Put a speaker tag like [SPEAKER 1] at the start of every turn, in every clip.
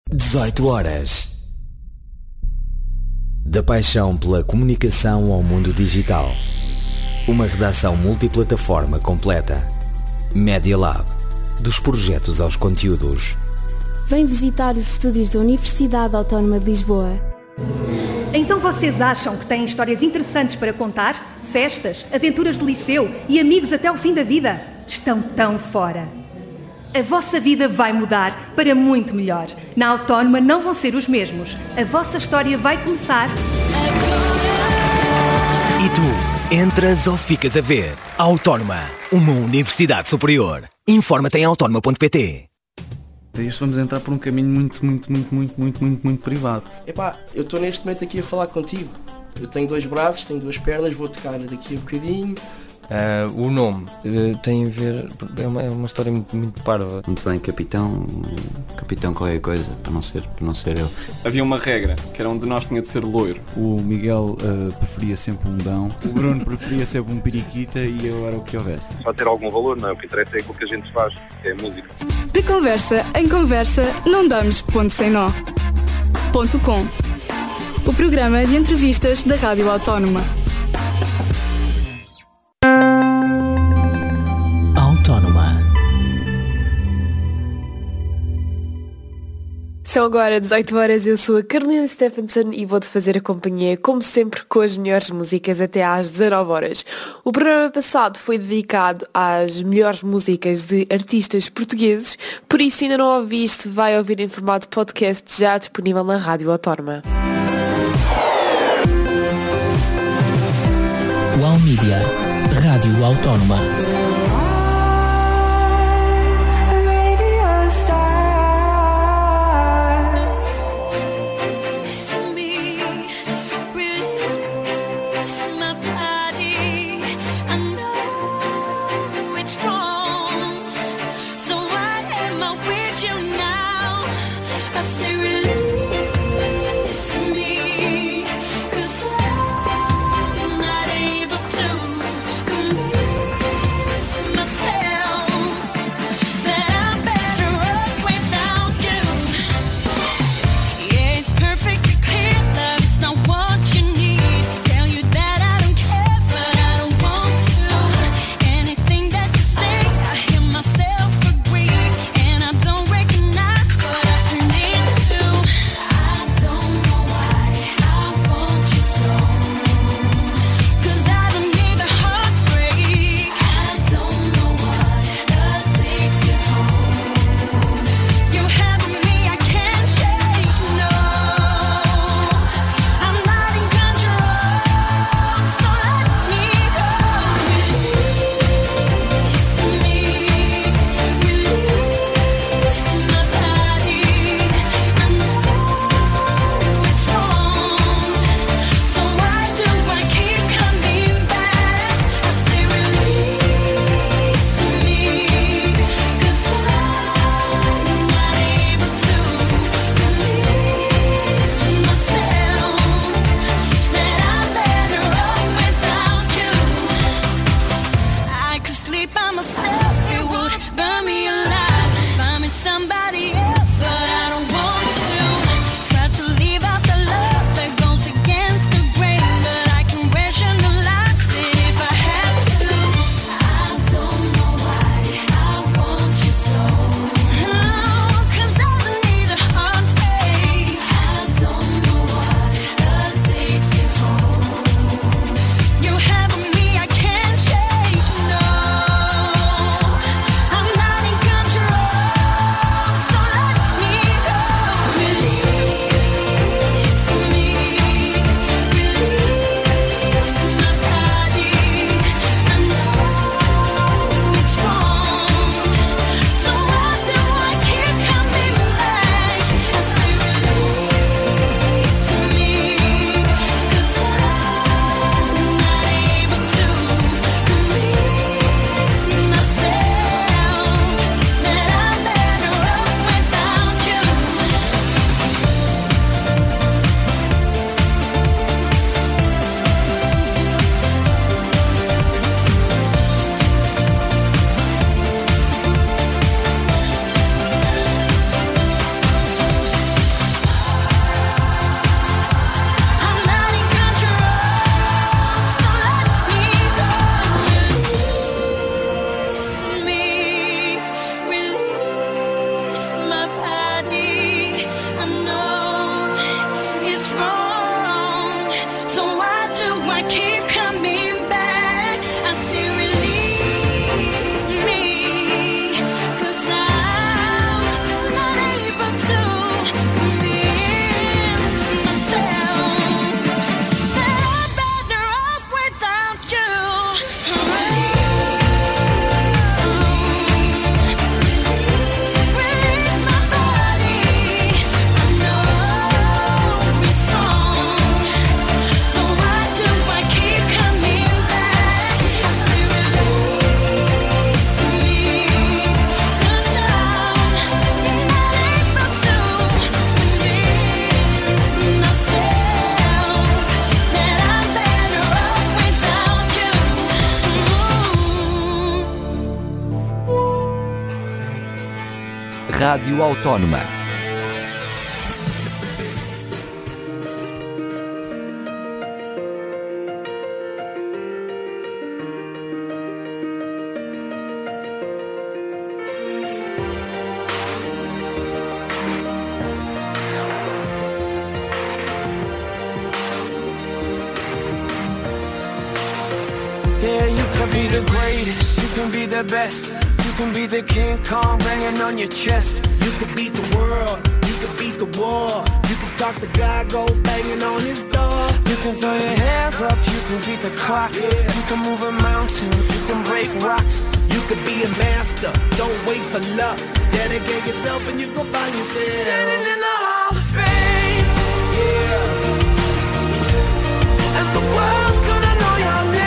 [SPEAKER 1] 18 horas. Da paixão pela comunicação ao mundo digital. Uma redação multiplataforma completa. Media Lab. Dos projetos aos conteúdos.
[SPEAKER 2] Vem visitar os estúdios da Universidade Autónoma de Lisboa.
[SPEAKER 3] Então vocês acham que têm histórias interessantes para contar? Festas, aventuras de liceu e amigos até ao fim da vida? Estão tão fora. A vossa vida vai mudar para muito melhor. Na Autónoma não vão ser os mesmos. A vossa história vai começar.
[SPEAKER 1] E tu, entras ou ficas a ver? Autónoma, uma universidade superior. Informa-te em autónoma.pt.
[SPEAKER 4] Isto vamos entrar por um caminho muito privado.
[SPEAKER 5] Epá, eu estou neste momento aqui a falar contigo. Eu tenho 2 braços, tenho 2 pernas, vou tocar daqui a bocadinho.
[SPEAKER 6] O nome tem a ver, é uma história muito parva.
[SPEAKER 7] Muito bem, capitão qualquer coisa, para não ser eu.
[SPEAKER 8] Havia uma regra, que era um de nós tinha de ser loiro.
[SPEAKER 9] O Miguel preferia sempre um Dão, o Bruno preferia sempre um periquita e eu era o que houvesse.
[SPEAKER 10] Pode ter algum valor, não é? O que interessa é aquilo que a gente faz, é a música.
[SPEAKER 11] De conversa em conversa, não damos ponto sem nó. Ponto com. O programa de entrevistas da Rádio Autónoma.
[SPEAKER 1] Autónoma.
[SPEAKER 12] São agora 18 horas, eu sou a Carolina Stephenson e vou-te fazer a companhia, como sempre, com as melhores músicas até às 19 horas. O programa passado foi dedicado às melhores músicas de artistas portugueses, por isso, se ainda não ouviste, vai ouvir em formato podcast já disponível na Rádio Autónoma.
[SPEAKER 1] Wow Media, Rádio Autónoma.
[SPEAKER 13] Rádio Autónoma.
[SPEAKER 14] Yeah, you can be the greatest, you can be the best, you can be the King Kong banging on your chest.
[SPEAKER 15] You can beat the world, you can beat the war, you can talk to God, go banging on his door.
[SPEAKER 14] You can throw your hands up, you can beat the clock, you can move a mountain, you can break rocks.
[SPEAKER 15] You can be a master, don't wait for luck. Dedicate yourself and you go find yourself.
[SPEAKER 14] Standing in the Hall of Fame, yeah. And the world's gonna know your name.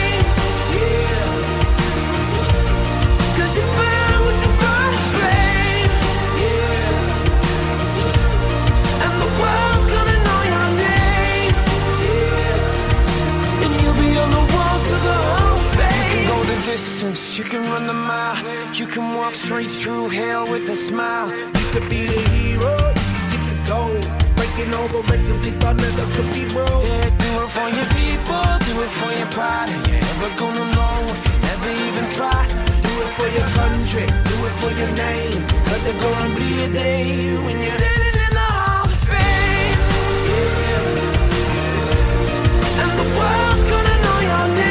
[SPEAKER 15] You can run the mile, you can walk straight through hell with a smile. You could be the hero, you can get the gold, breaking all the records they thought never could be broke.
[SPEAKER 14] Yeah, do it for your people, do it for your pride. Are you ever gonna know if you never even try?
[SPEAKER 15] Do it for your country, do it for your name, cause there's gonna be a day when you're
[SPEAKER 14] standing in the Hall of Fame, yeah. And the world's gonna know your name.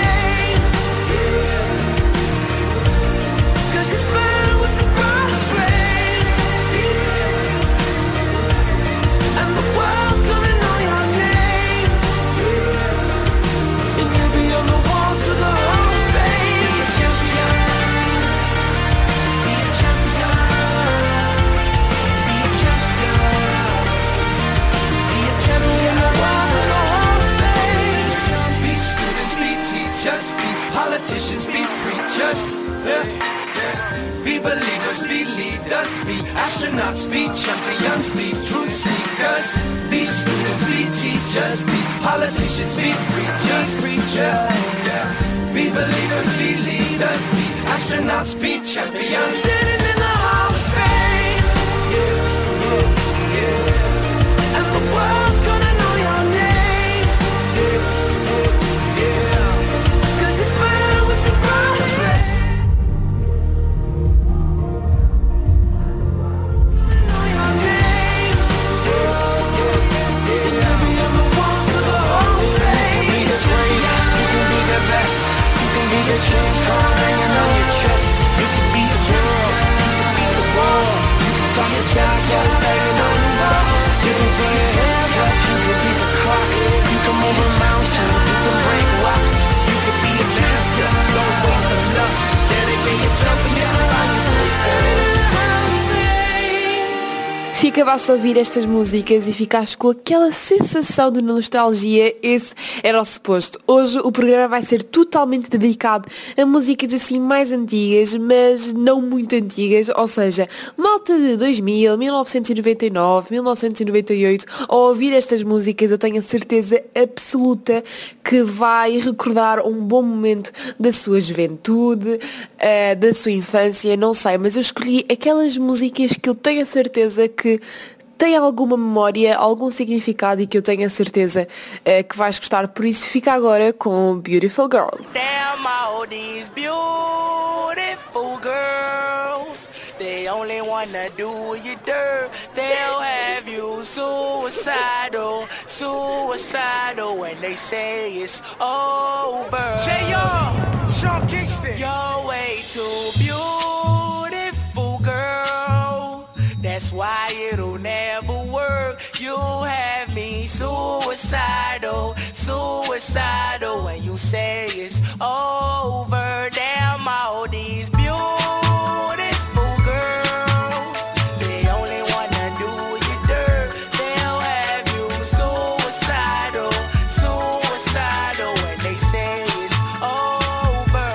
[SPEAKER 15] Politicians be preachers, yeah. Be believers, be leaders, be astronauts, be champions, be truth seekers. Be students, be teachers, be politicians, be preachers, yeah. Be believers, be leaders, be astronauts, be champions.
[SPEAKER 14] Standing in the Hall of Fame, yeah. And the world's gonna know your name.
[SPEAKER 15] The King Kong hanging on your chest. You can be a girl, you can beat the wall, you can talk your child, go banging on the wall.
[SPEAKER 14] You can throw your hands up, you can beat the clock, you can move a mountain, you can break rocks.
[SPEAKER 15] You can be a master, don't wait for luck. Dedicate yourself and you can find yourself. Standing in the Hall of Fame.
[SPEAKER 12] Se acabaste de ouvir estas músicas e ficaste com aquela sensação de nostalgia, esse era o suposto. Hoje o programa vai ser totalmente dedicado a músicas assim mais antigas, mas não muito antigas, ou seja, malta de 2000, 1999, 1998. Ao ouvir estas músicas eu tenho a certeza absoluta que vai recordar um bom momento da sua juventude, da sua infância, não sei, mas eu escolhi aquelas músicas que eu tenho a certeza que tem alguma memória, algum significado e que eu tenho a certeza que vais gostar. Por isso fica agora com Beautiful Girl.
[SPEAKER 14] Damn all these beautiful girls, they only wanna do you dirt. They'll have you suicidal, suicidal when they say it's over.
[SPEAKER 15] J.R. Sean Kingston.
[SPEAKER 14] You're way too beautiful, girl. That's why it'll never work. You have me suicidal, suicidal when you say it's over. Damn all these beautiful girls, they only wanna do you dirt. They'll have you suicidal, suicidal when they say it's over.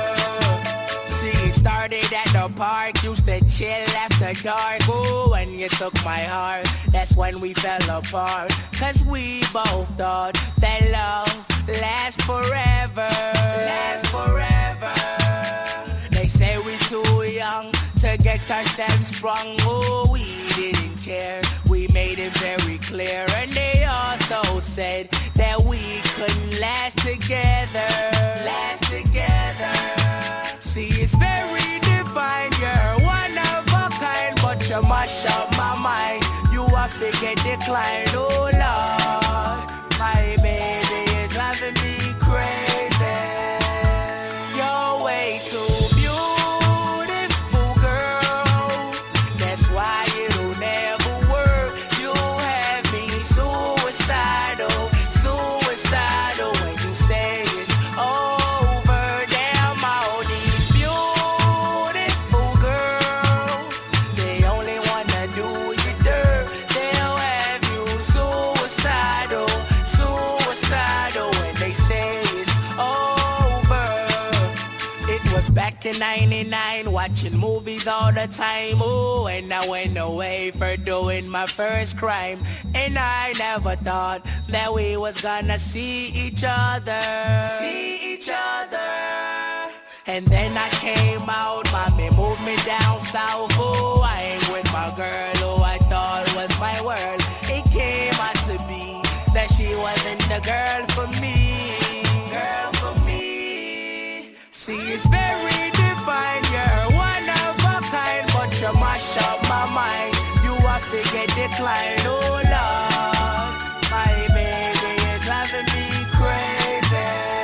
[SPEAKER 14] See, it started at the park, used to chill after dark. Ooh, when you took my heart, that's when we fell apart. Cause we both thought that love lasts forever. Lasts forever. They say we too young to get ourselves sprung. Oh, we didn't care. We made it very clear. And they also said that we couldn't last together. Last together. See, it's very defined. You're one of a kind, but you mash up my mind. You have to get declined. Oh, Lord. My baby is driving me crazy. You're way too beautiful, girl. That's why it'll never work. You have me suicidal, suicidal when you say it's over. Damn, all these beautiful girls, they only wanna do you dirt. They'll have you suicidal, suicidal when they say it's over. It was back in 99, watching movies all the time. Oh, and I went away for doing my first crime. And I never thought that we was gonna see each other. See each other. And then I came out, mommy moved me down south. Oh, I ain't with my girl who I thought was my world. It came out to be that she wasn't the girl for me. Girl for me. See, it's very defined. You're one of a kind, but you mash up my mind. You have to get declined. Oh, Lord. My baby is driving me crazy.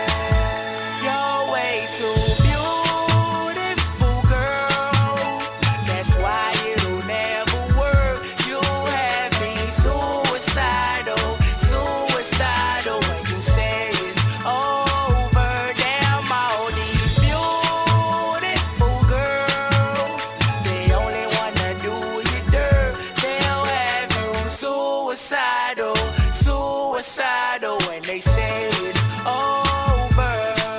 [SPEAKER 14] You're way too beautiful, girl. That's why it'll never work. You have me suicidal, suicidal when you say it's over. Damn, all these beautiful girls, they only wanna do you dirt. They'll have you suicidal, suicidal when they say it's over.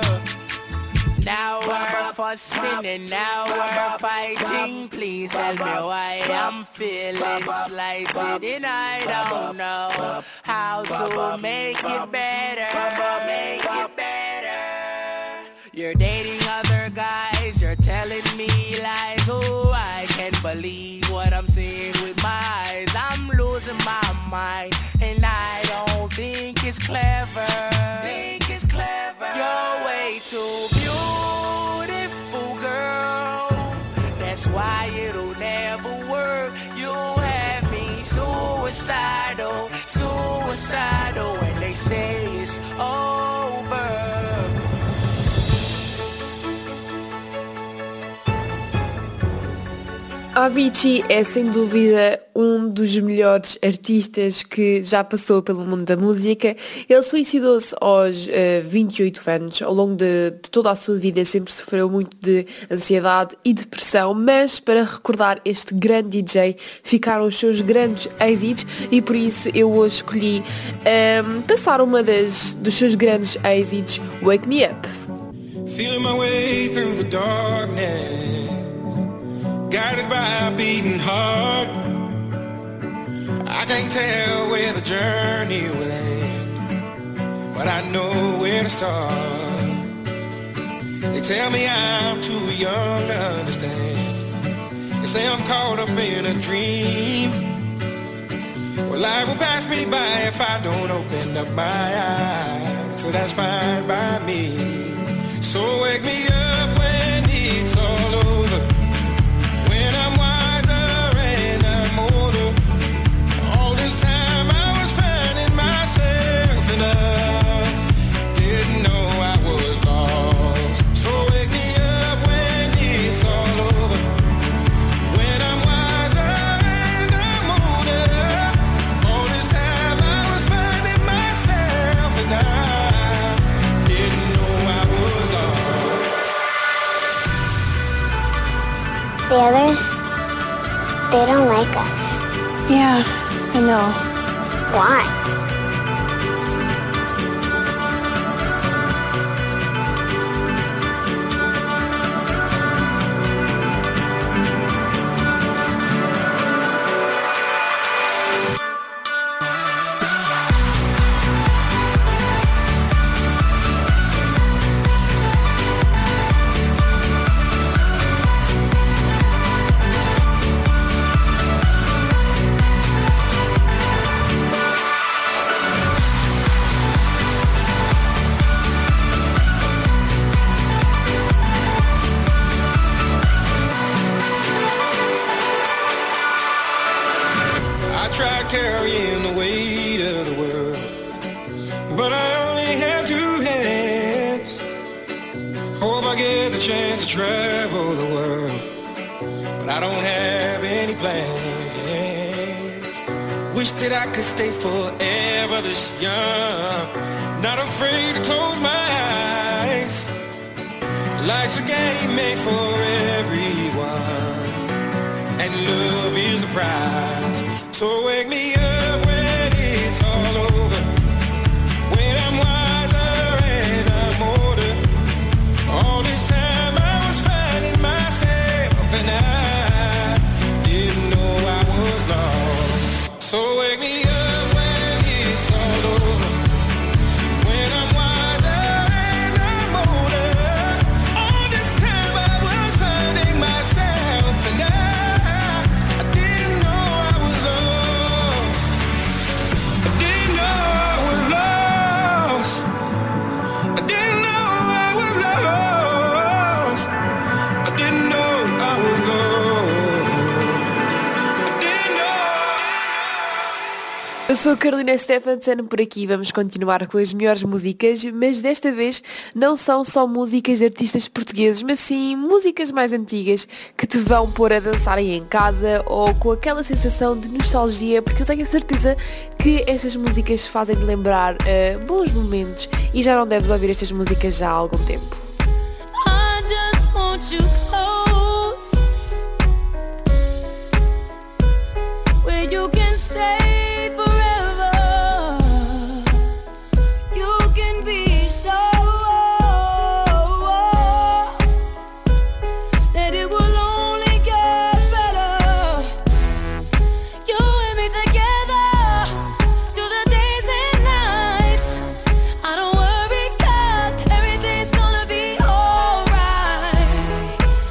[SPEAKER 14] Now we're fussing and now we're fighting. Please tell me why I'm feeling slighted and I don't know how to make it better. Make it better. You're dating other guys, you're telling me lies. Oh, I can't believe what I'm seeing with my eyes. I'm losing my mind and I don't think it's clever. Think it's clever. You're way too beautiful, girl. That's why it'll never work. You have me suicidal, suicidal when they say it's over.
[SPEAKER 12] Avicii é sem dúvida um dos melhores artistas que já passou pelo mundo da música. Ele suicidou-se aos 28 anos. Ao longo de toda a sua vida sempre sofreu muito de ansiedade e depressão, mas para recordar este grande DJ ficaram os seus grandes êxitos e por isso eu hoje escolhi passar uma dos seus grandes êxitos, Wake Me Up.
[SPEAKER 15] Feeling my way through the darkness, guided by a beating heart. I can't tell where the journey will end, but I know where to start. They tell me I'm too young to understand. They say I'm caught up in a dream. Well, life will pass me by if I don't open up my eyes, so that's fine by me. So wake me up when it's all over, when I'm wiser and I'm older. All this time I was finding myself and I didn't know I was lost. So wake me up when it's all over, when I'm wiser and I'm older. All this time I was finding myself and I didn't know I was lost.
[SPEAKER 13] The others, they don't like us.
[SPEAKER 2] Yeah, I know.
[SPEAKER 13] Why?
[SPEAKER 15] carrying the weight of the world, but I only have 2 hands. Hope I get the chance to travel the world, but I don't have any plans. Wish that I could stay forever this young, not afraid to close my eyes. Life's a game made for everyone, and love is the prize. So wake me up when it's all over, when I'm wiser and I'm older. All this time I was finding myself, and I didn't know I was lost. So wake me up when it's all over, when I'm wiser and I'm older. All this time I was finding myself, and I didn't know I was lost. I didn't know I was lost. I didn't know I was lost. I didn't know I was lost. I didn't know.
[SPEAKER 12] Eu sou a Carolina Stephenson, por aqui vamos continuar com as melhores músicas, mas desta vez não são só músicas de artistas portugueses, mas sim músicas mais antigas que te vão pôr a dançar aí em casa ou com aquela sensação de nostalgia, porque eu tenho a certeza que estas músicas fazem-me lembrar bons momentos e já não deves ouvir estas músicas já há algum tempo.
[SPEAKER 16] I just want you close, where you can stay forever. You can be sure that it will only get better. You and me together through the days and nights. I don't worry 'cause everything's gonna be alright.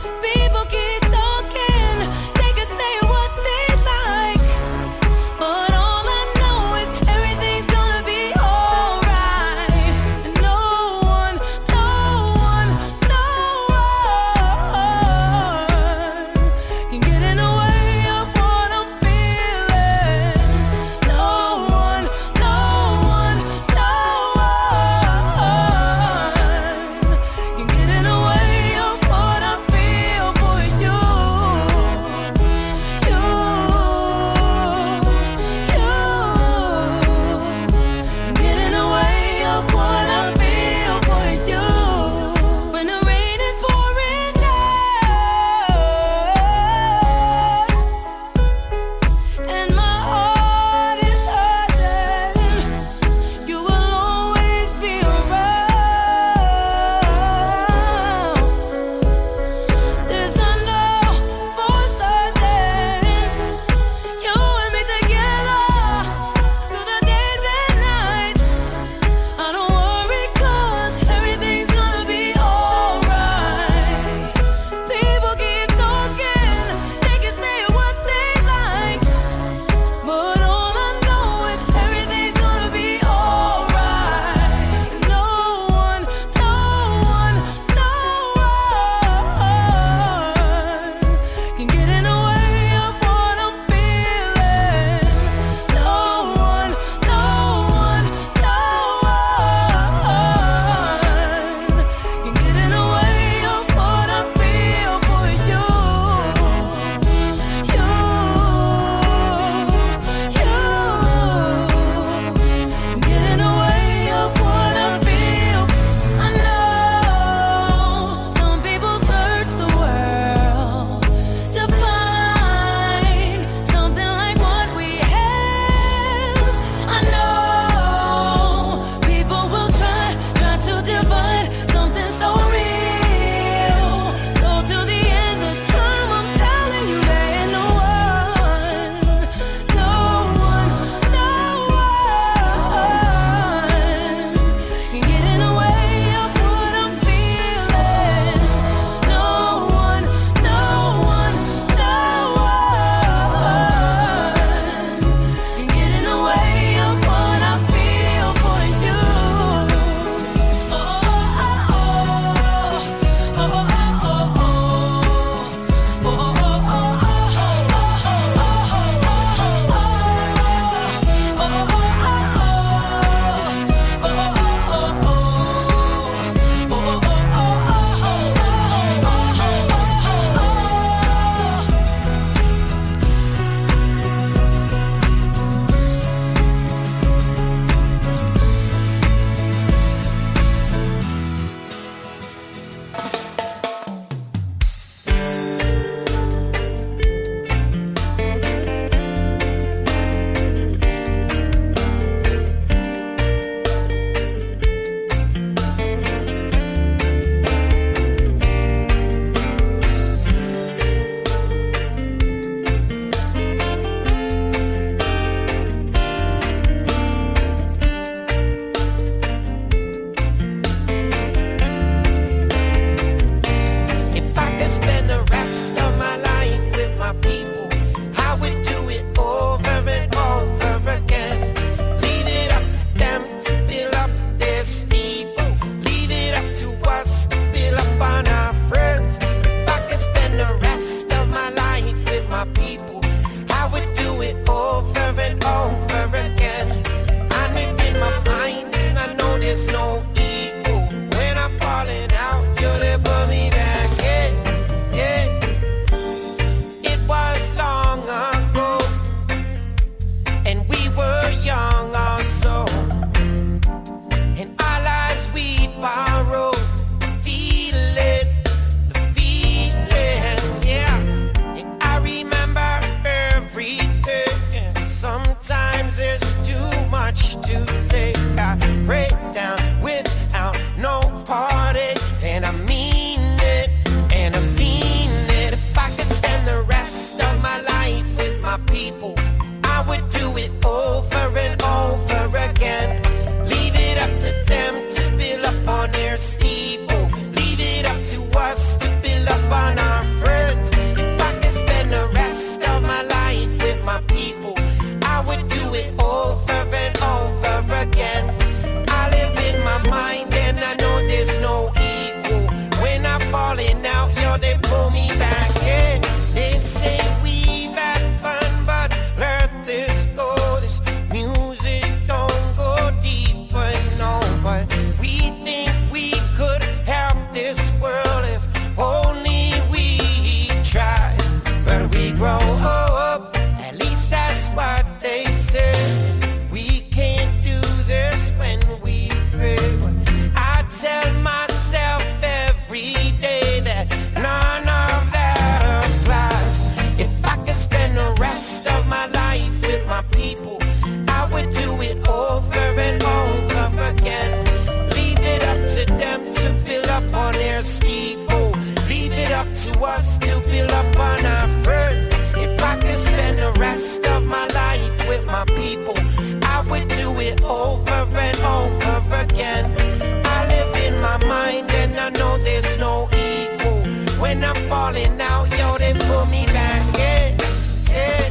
[SPEAKER 14] much to take. I break down without no party, and I mean it, and I mean it. If I could spend the rest of my life with my people, I would do it over and over again. Leave it up to them to build up on their steeple. Leave it up to us to build up on our friends. If I could spend the rest of my life with my people, I would do it over and over again. I live in my mind and I know there's no equal. When I'm falling out, yo, they pull me back in. They say we've had fun, but let this go. This music don't go deeper, no. But we think we could help this world if only we tried. But we grow up, at least that's what they say. We can't do this when we pray. I tell myself every day that none of that applies. If I could spend the rest of my life with my people, I would do it over and over again. Leave it up to them to build up on their steeple. Leave it up to us to build up on our first. If I could spend the rest of my life with my people, I would do it over and over again. I live in my mind and I know there's no equal. When I'm falling out, yo, they pull me back in. Yeah.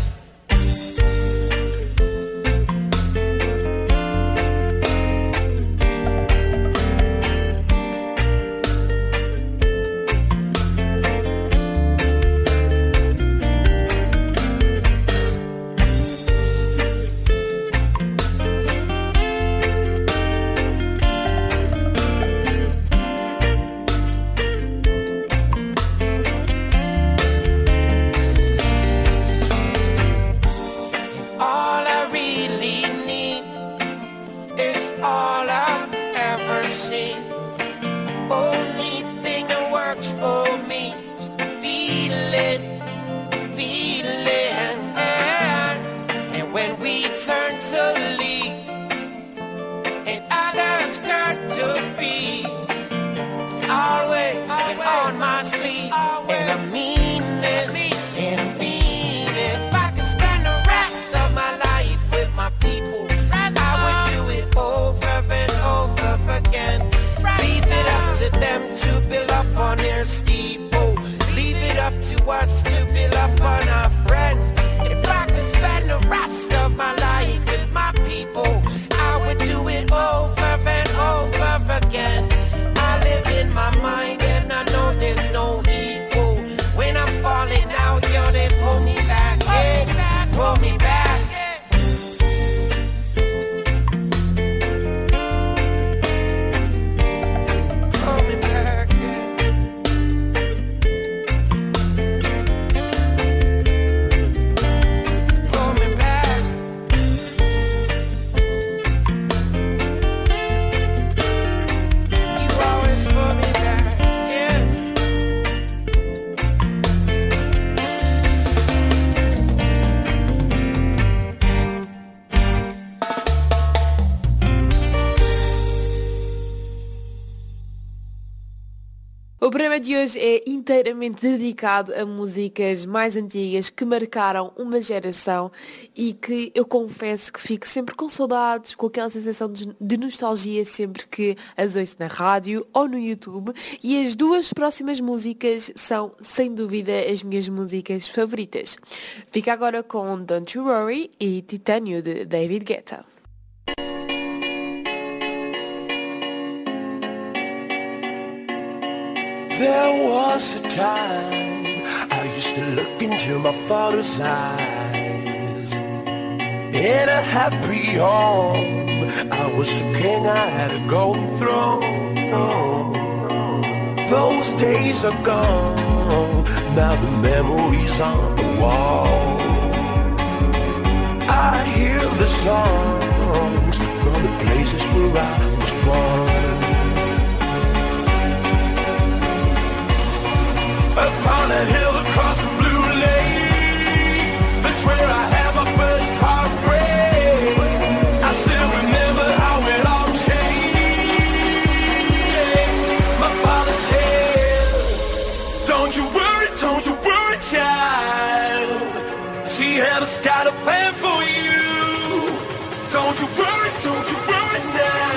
[SPEAKER 14] All I really need is all I've ever seen. Only thing that works for me is the feeling. And when we turn to leave and others turn to be, it's always been on my sleeve. And I mean it, and I mean it. If I could spend the rest of my life with my people, I would do it over and over again. Leave it up to them to build up on their steeple. Leave it up to us to build up on our friends. If I could spend the rest of my life with my people, I would do it over and over again. I live in my mind and I know there's no equal. When I'm falling out, yo, they pull me back in, pull me back. Pull me back in. Pull me back. You always pull me back in.
[SPEAKER 12] O programa de hoje é inteiramente dedicado a músicas mais antigas que marcaram uma geração e que eu confesso que fico sempre com saudades, com aquela sensação de nostalgia sempre que as ouço na rádio ou no YouTube. E as duas próximas músicas são, sem dúvida, as minhas músicas favoritas. Fica agora com Don't You Worry e Titânio, de David Guetta.
[SPEAKER 15] There was a time I used to look into my father's eyes. In a happy home, I was a king, I had a golden throne. Those days are gone, now the memories on the wall. I hear the songs from the places where I was born. Upon a hill across the blue lake, that's where I had my first heartbreak. I Don't you worry now.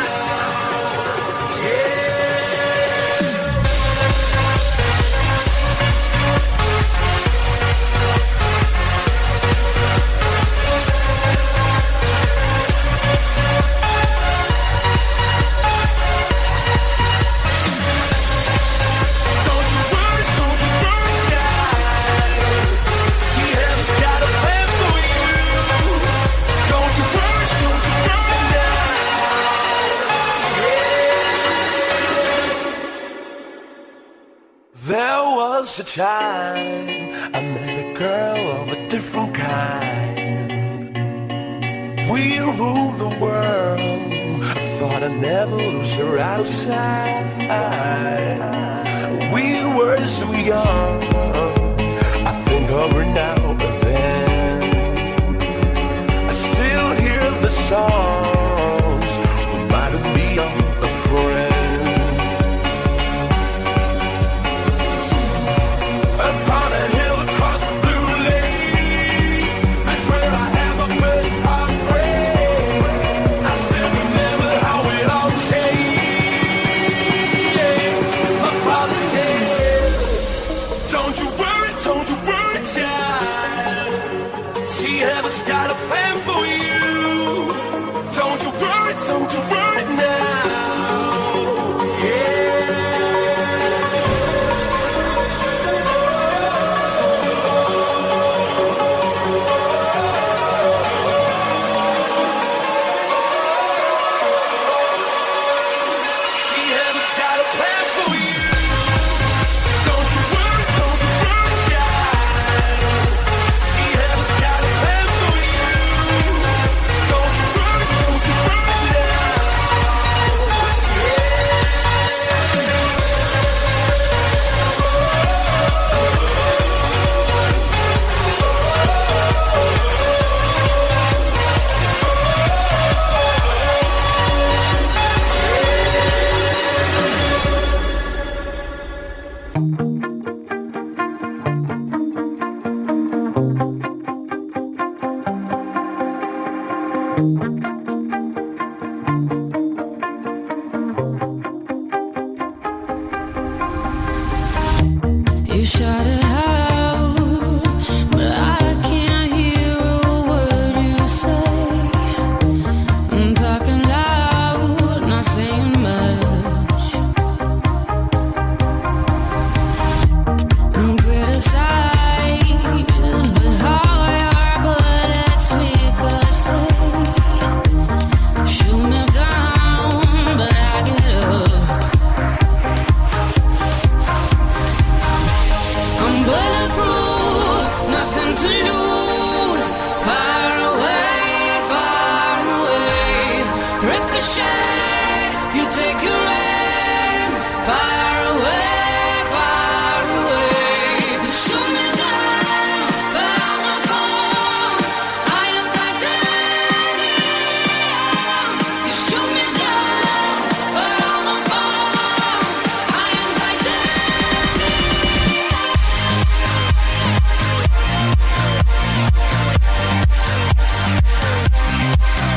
[SPEAKER 14] A time I met a girl of a different kind. We ruled the world. I thought I'd never lose her out of sight. We were so young. I think of her now and then. I still hear the songs reminding me of a friend. Upon a hill across the blue lake, that's where I had my first heartbreak. I still remember how it all changed. My father said, don't you worry, child. She has got a plan for you. Don't you worry now.
[SPEAKER 16] You shot it out, but I can't hear a word you say. I'm talking loud, not saying much. I'm criticized, but how your bullets ricochet. Shoot me down, but I get up. I'm bulletproof, nothing to lose. Far away, ricochet. You take your aim. Far away. You shoot me down, but I won't fall. I am titanium. You shoot me down, but I won't fall. I am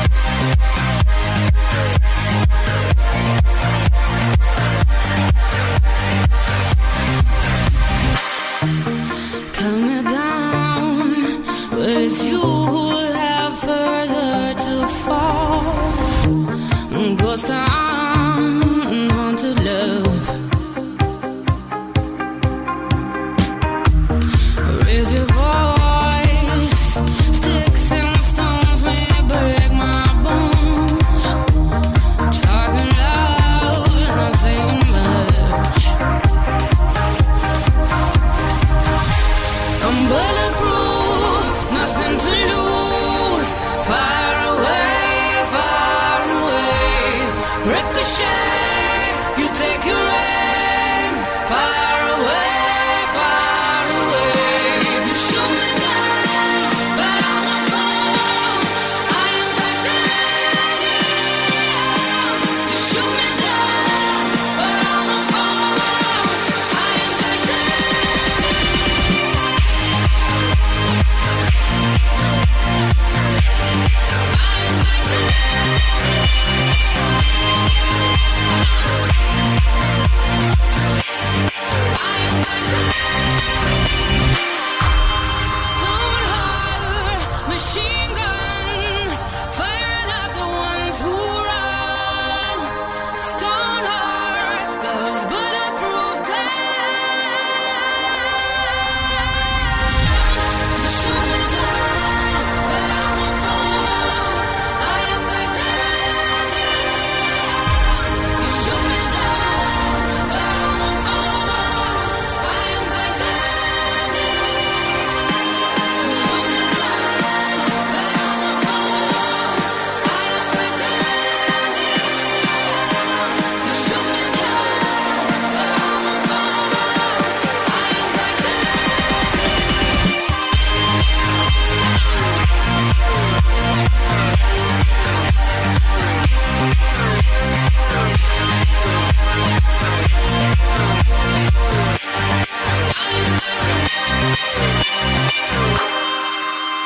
[SPEAKER 16] titanium.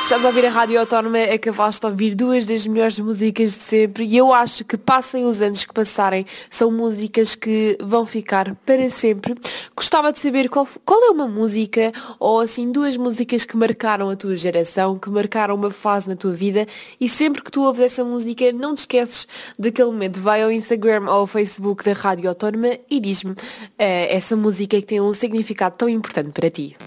[SPEAKER 12] Estás a ouvir a Rádio Autónoma, acabaste de ouvir duas das melhores músicas de sempre e eu acho que passem os anos que passarem, são músicas que vão ficar para sempre. Gostava de saber qual é uma música ou assim duas músicas que marcaram a tua geração, que marcaram uma fase na tua vida e sempre que tu ouves essa música não te esqueces daquele momento. Vai ao Instagram ou ao Facebook da Rádio Autónoma e diz-me essa música que tem um significado tão importante para ti.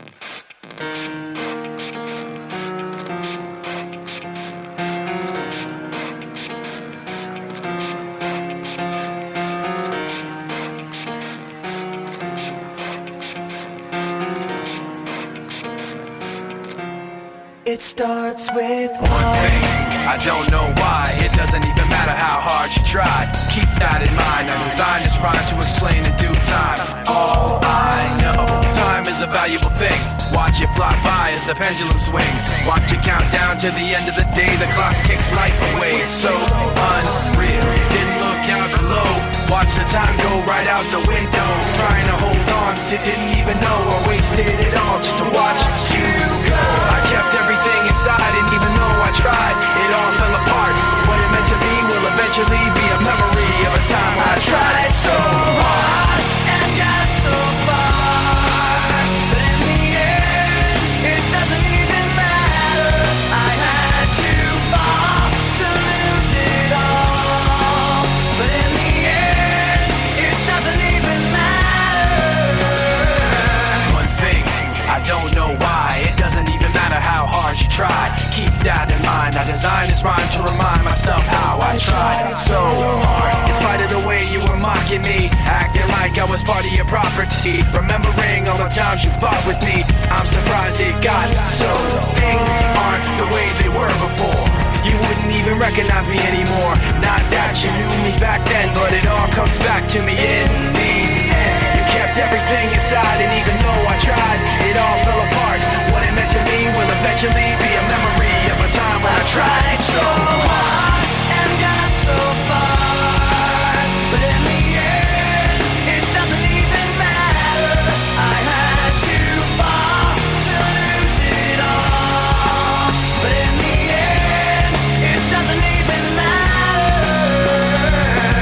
[SPEAKER 15] It starts with one thing, I don't know why. It doesn't even matter how hard you try. Keep that in mind, I designed this rhyme to explain in due time. All I know, time is a valuable thing. Watch it fly by as the pendulum swings. Watch it count down to the end of the day. The clock takes life away, it's so unreal. Didn't look out below, watch the time go right out the window. Trying to hold on, didn't even know I wasted it all just to watch you go. I kept everything inside and even though I tried, it all fell apart. What it meant to be will eventually be a memory of a time when I tried so hard and got so far. But in the end, it doesn't even matter. I had to fall to lose it all. But in the end, it doesn't even matter. One thing, I don't know why. It doesn't even matter how hard you try. Keep that in mind. I designed this rhyme to remind myself how I tried so hard. In spite of the way you were mocking me, acting like I was part of your property, remembering all the times you fought with me, I'm surprised it got so. Things aren't the way they were before. You wouldn't even recognize me anymore. Not that you knew me back then, but it all comes back to me in the end. You kept everything inside and even though I tried, it all fell apart. What it meant to me will eventually be a memory of a time when I tried so hard and got so far. But in the end, it doesn't even matter. I had to fall to lose it all. But in the end, it doesn't even matter.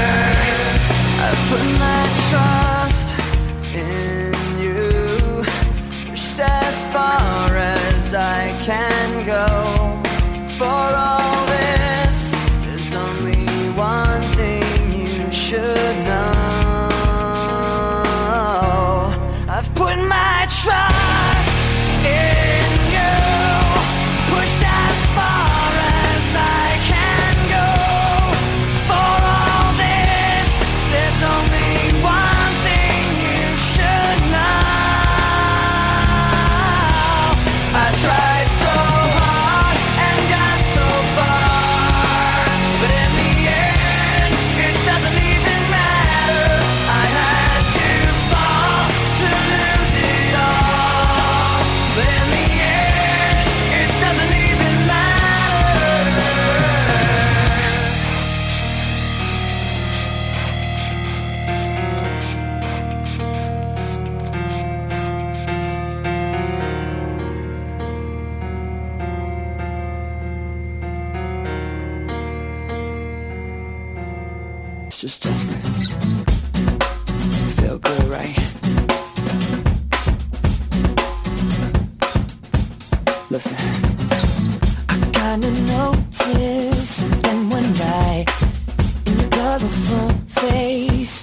[SPEAKER 15] I put my trust in you, pushed as far as I can go. For all this, there's only one thing you should know. I've put my trust in you, pushed as far as I can go. For all this, there's only one thing you should know. I tried so hard and got so far, but in the end, it doesn't even matter. I had to fall to lose it all, but in the end, it doesn't even matter. It's just Justin. Feel good, right? Listen. I kinda noticed something went right in your colorful face.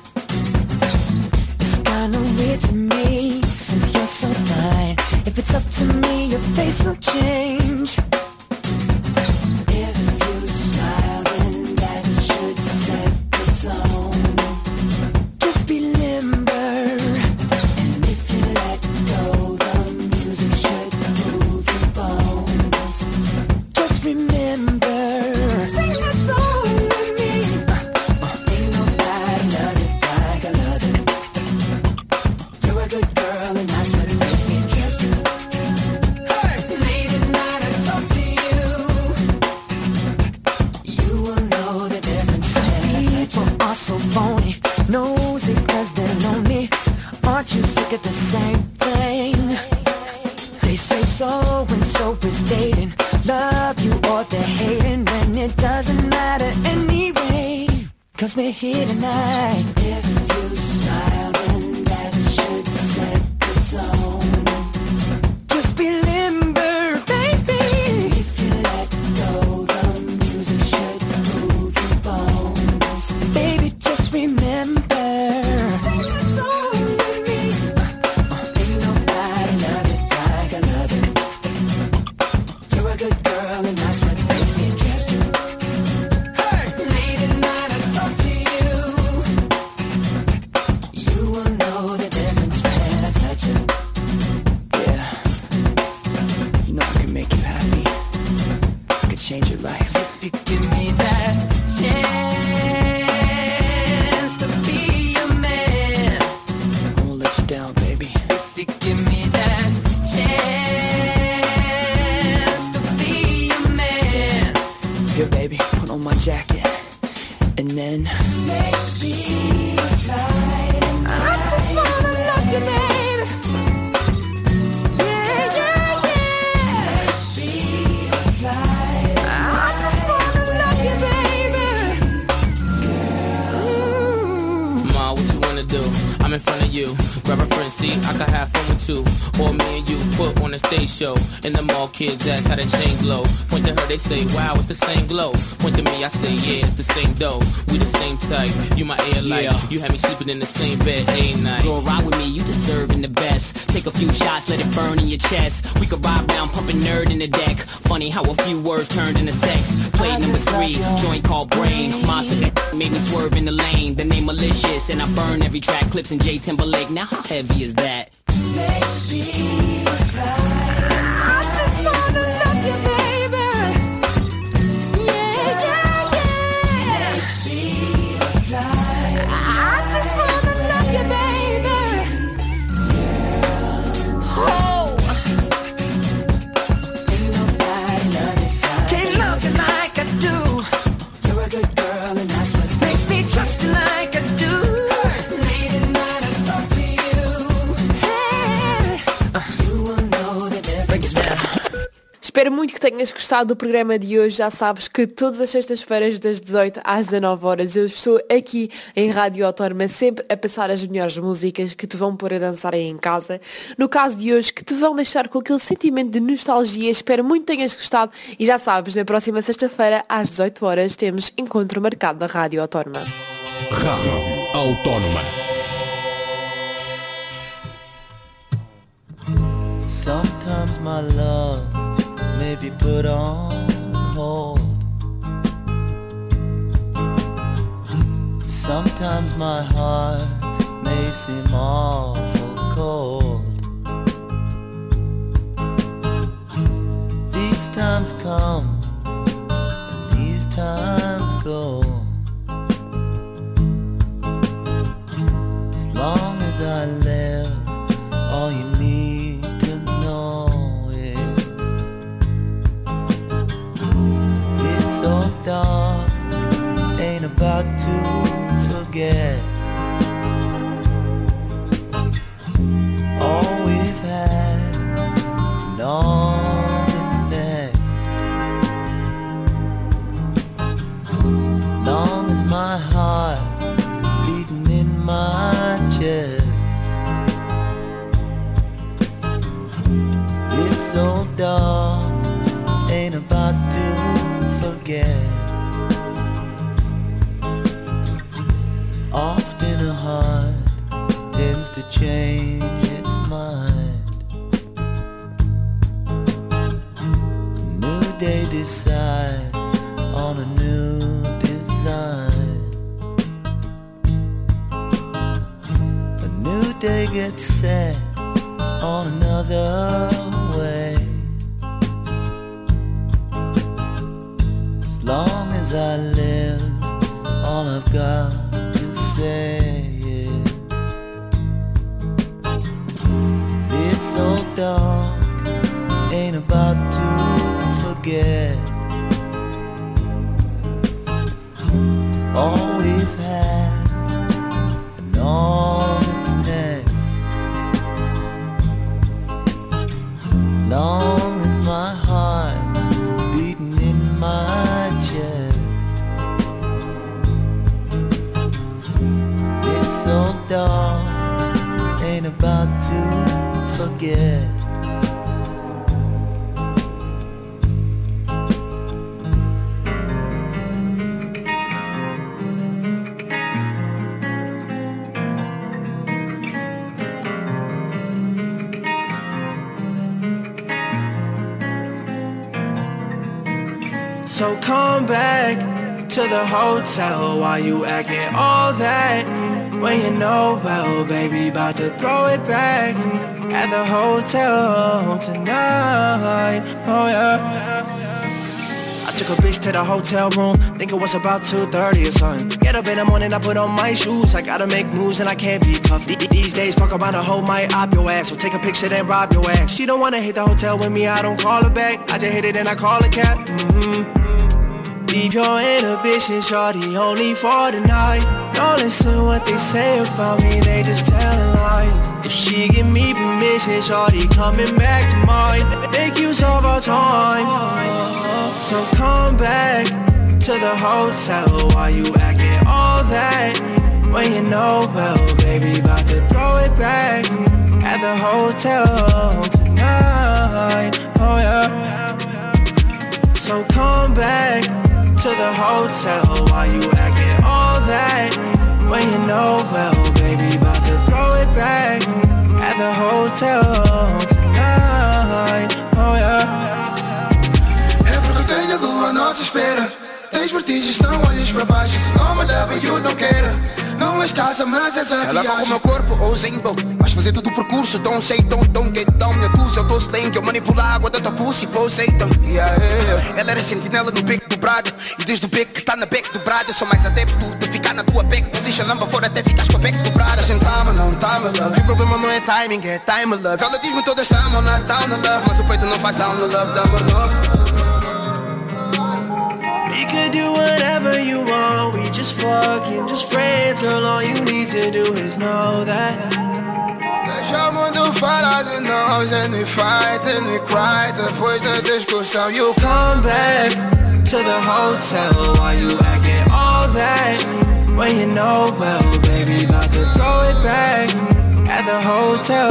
[SPEAKER 15] It's kinda weird to me since you're so fine. If it's up to me, your face will change. If you smile, then that should set the tone. Just be limber, and if you let go, the music should move your bones. 'cause we're here tonight. If you smile, then that should set the tone. Just be limber, baby. If you let go, the music should move your bones. Baby, just remember. Change your life if you give me that chance to be your man. I won't let you down, baby. If you give me that chance to be your man. Here, baby, put on my jacket and then make me fly. I just wanna love you, baby.
[SPEAKER 17] I'm in front of you, grab a friend seat, I can have fun with two. Or me and you put on a stage show. And the mall kids ask how that chain glow. Point to her, they say, wow, it's the same glow. Point to me, I say, yeah, it's the same dough. We the same type, you my air light. You had me sleeping in the same bed, ain't night.
[SPEAKER 18] Go ride with me, you deserving the best. Take a few shots, let it burn in your chest. We could ride round, pumping nerd in the deck. Funny how a few words turned into sex. Play number 3, joint called Brain. Mom took a made me swerve in the lane. The name malicious, and I burn every track. Clips in J Timberlake, now how heavy is that?
[SPEAKER 15] Baby, I just wanna love you, baby. Yeah, yeah, yeah. Baby, I just wanna love you, baby. Oh, ain't nobody love you. Can't love you like I do. You're a good girl, and that's what makes me trust you like I do.
[SPEAKER 12] Espero muito que tenhas gostado do programa de hoje. Já sabes que todas as sextas-feiras das 18 às 19 horas eu estou aqui em Rádio Autónoma sempre a passar as melhores músicas que te vão pôr a dançar aí em casa. No caso de hoje, que te vão deixar com aquele sentimento de nostalgia. Espero muito que tenhas gostado e já sabes, na próxima sexta-feira às 18 horas temos encontro marcado da Rádio Autónoma.
[SPEAKER 19] Rádio Autónoma.
[SPEAKER 20] Sometimes my love may be put on hold. Sometimes my heart may seem awful cold. These times come and these times go. As long as I live, all you need to know is it's so dark, ain't about to forget all we've had and all that's next. Long as my heart's beating in my chest, it's so dark, ain't about to forget. Often a heart tends to change its mind. A new day decides on a new design. A new day gets set on another way. As long as I live, all I've got to say is this so dark, ain't about to forget all we've had and all that's next. Long as my heart's beating in my chest, dawn ain't about to forget.
[SPEAKER 14] So come back to the hotel. Why you acting all that when you know well, baby, about to throw it back at the hotel tonight. Oh yeah. I took a bitch to the hotel room, think it was about 2:30 or something. Get up in the morning, I put on my shoes. I gotta make moves and I can't be cuffed. These days, fuck around, a hoe might op your ass. So take a picture, then rob your ass. She don't wanna hit the hotel with me, I don't call her back. I just hit it and I call a cab. Leave your inhibitions, shorty, only for the night. Don't listen what they say about me, they just telling lies. If she give me permission, shorty, coming back to mine. Make use of our time. So come back to the hotel. Why you acting all that when you know well, baby, about to throw it back at the hotel tonight. Oh yeah. So come back to the hotel. Why you acting all that when you know well, baby, about to throw it back at the hotel tonight. Oh yeah.
[SPEAKER 21] É porque eu tenho a lua à nossa espera. Tens vertigens, não olhes para baixo. Se não me leva, eu não quero. Não és casa, mas és a
[SPEAKER 22] ela
[SPEAKER 21] viagem.
[SPEAKER 22] Ela com o meu corpo, ou Zimbo. Vais fazer todo o percurso, don't say, don't get down. Minha dúzia, eu tô slang. Eu manipulo a água da tua pussy, pô, Satan. Ela era sentinela no beco dobrado. E desde o beco que tá na beco dobrado, eu sou mais adepto de ficar na tua back position. Lamba fora até ficas com a back dobrada. A gente tá-me, não tá-me, love. O problema não é timing, é time, love. Ela diz-me todas estamos na town, love. Mas o peito não faz down, love, dá-me love.
[SPEAKER 14] We could do whatever you want, we just fucking, just friends. Girl, all you need to do is know that.
[SPEAKER 21] Deixa o mundo falar de nós. And we fight and we cry. Depois da discussão, you
[SPEAKER 14] come back to the hotel. Why you acting all that when you know well, baby, about to throw it back at the hotel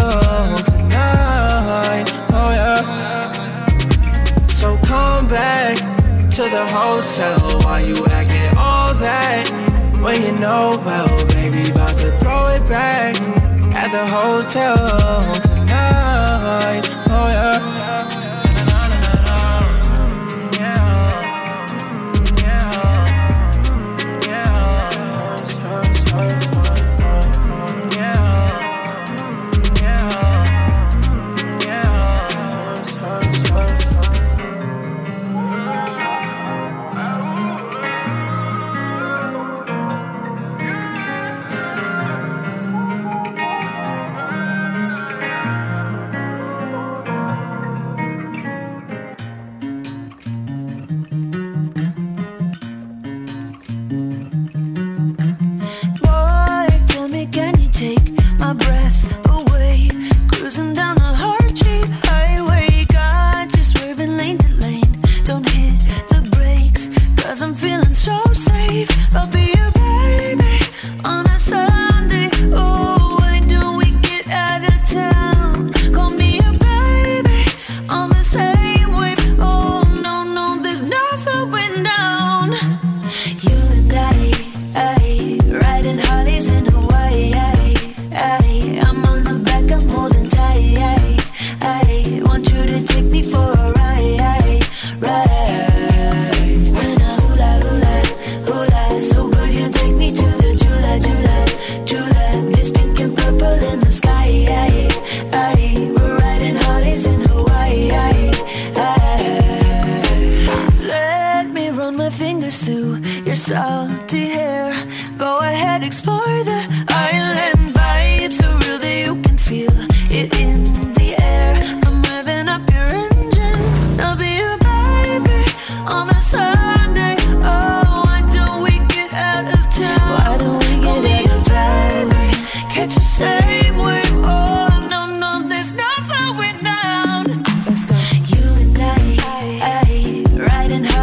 [SPEAKER 14] tonight. Oh yeah. So come back to the hotel. Why you acting all that when you know well, baby, about to throw it back at the hotel tonight. Oh yeah.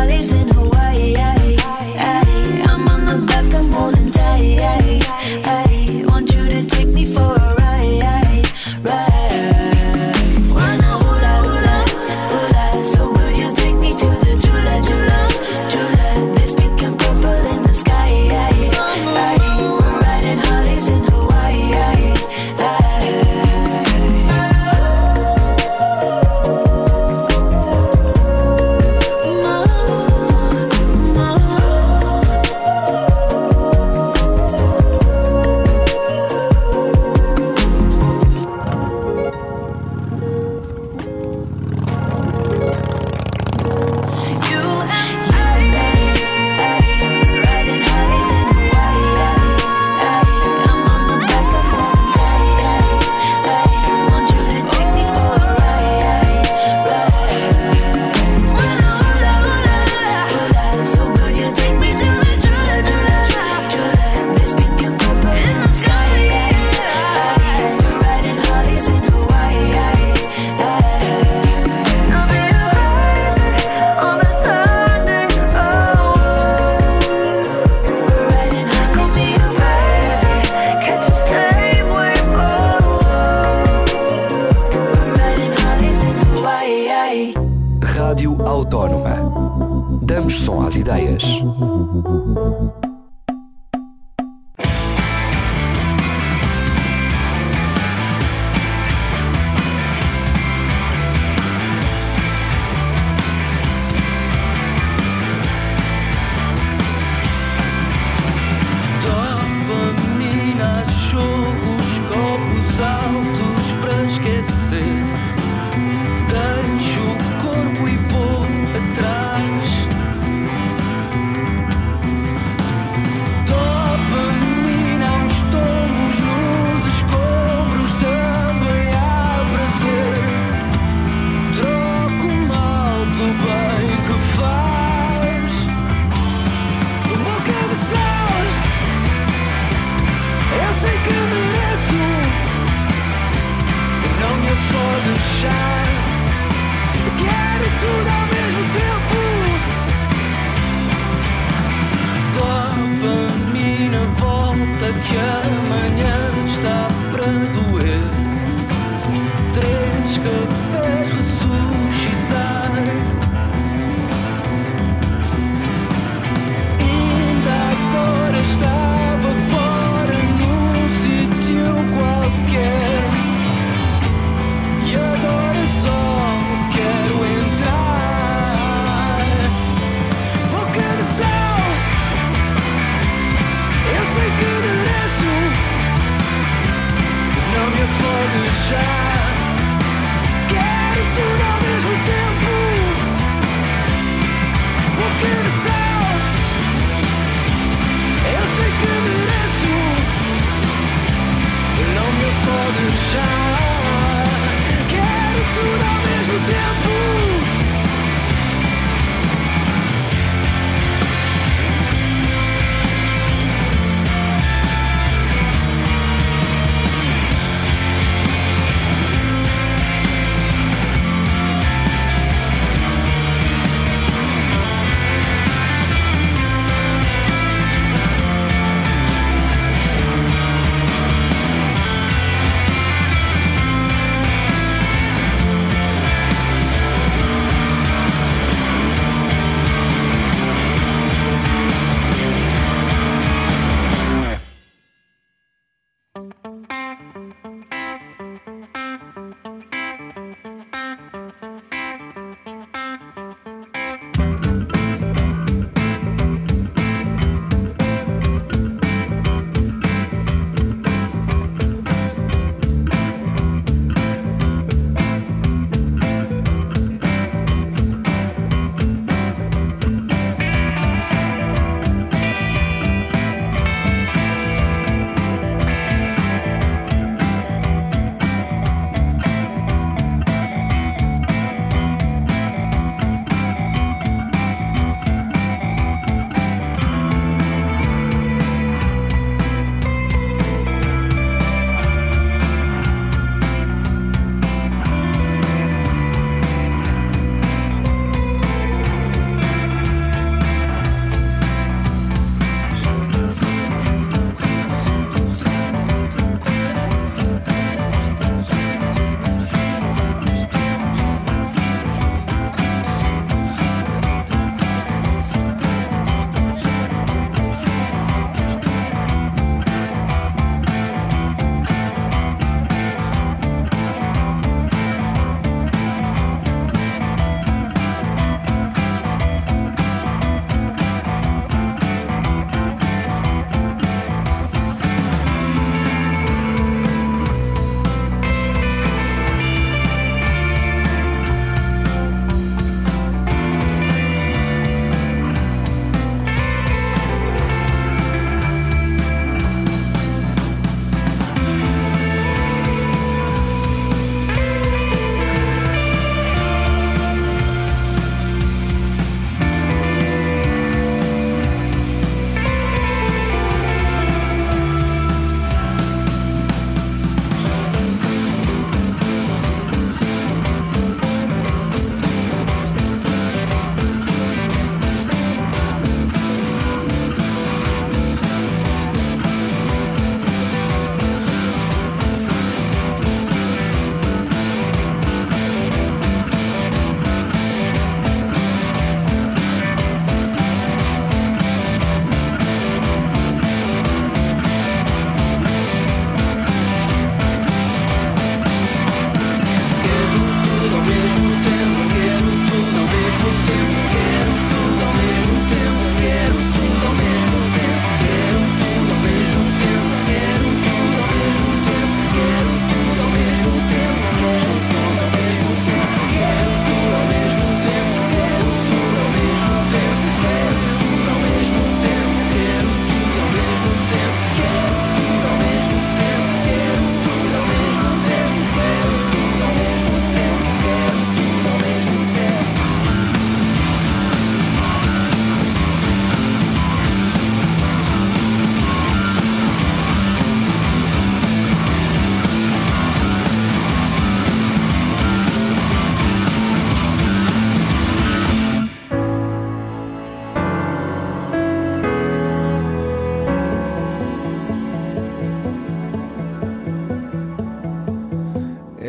[SPEAKER 16] Ay,
[SPEAKER 20] que amanhã está para doer. 3 cafés ressuscitar. Ainda agora estava fora num sítio qualquer, e agora só quero entrar. Boca de céu, eu sei que mereço, não me afogue já. Quero tudo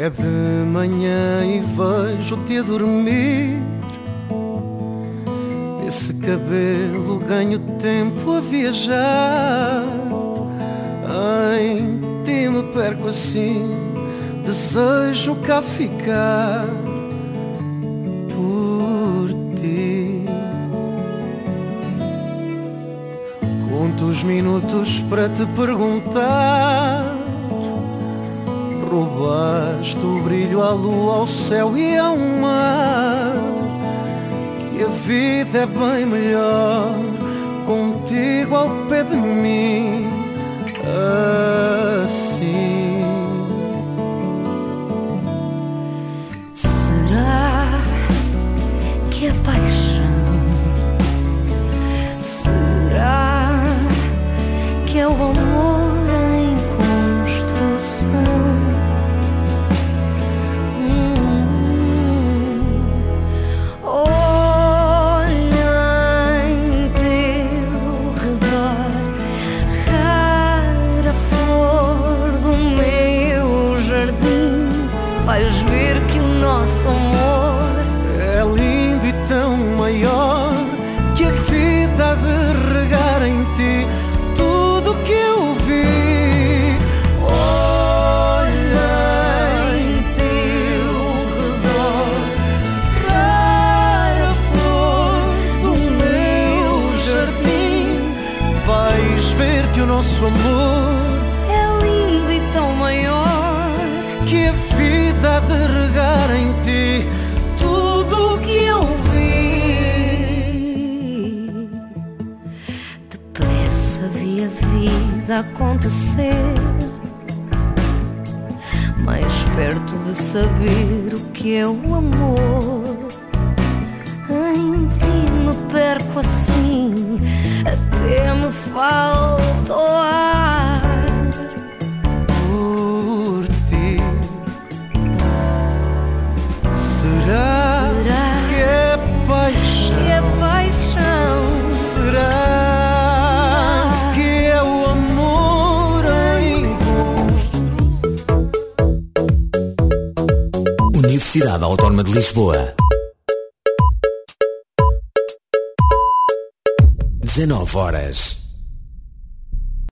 [SPEAKER 3] É de manhã e vejo-te a dormir. Esse cabelo ganho tempo a viajar. Em ti me perco assim, desejo cá ficar por ti. Conto os minutos para te perguntar. Roubaste o brilho à lua, ao céu e ao mar. Que a vida é bem melhor contigo ao pé de mim. Assim.
[SPEAKER 4] Será que é paixão? Será que é o amor em construção? Vais ver que o nosso amor
[SPEAKER 3] é lindo e tão maior, que a vida há de regar em ti tudo que eu vi. Olha em teu redor, rara flor do meu jardim. Vais ver que o nosso amor
[SPEAKER 4] é lindo e tão maior,
[SPEAKER 3] que a vida há de regar em ti tudo o que eu vi.
[SPEAKER 4] Depressa vi a vida acontecer, mais perto de saber o que é o amor. Em ti me perco assim, até me falta o ar.
[SPEAKER 3] Será que é paixão?
[SPEAKER 4] Que é paixão?
[SPEAKER 3] Será que é o amor em construção?
[SPEAKER 1] Universidade Autónoma de Lisboa. 19 horas.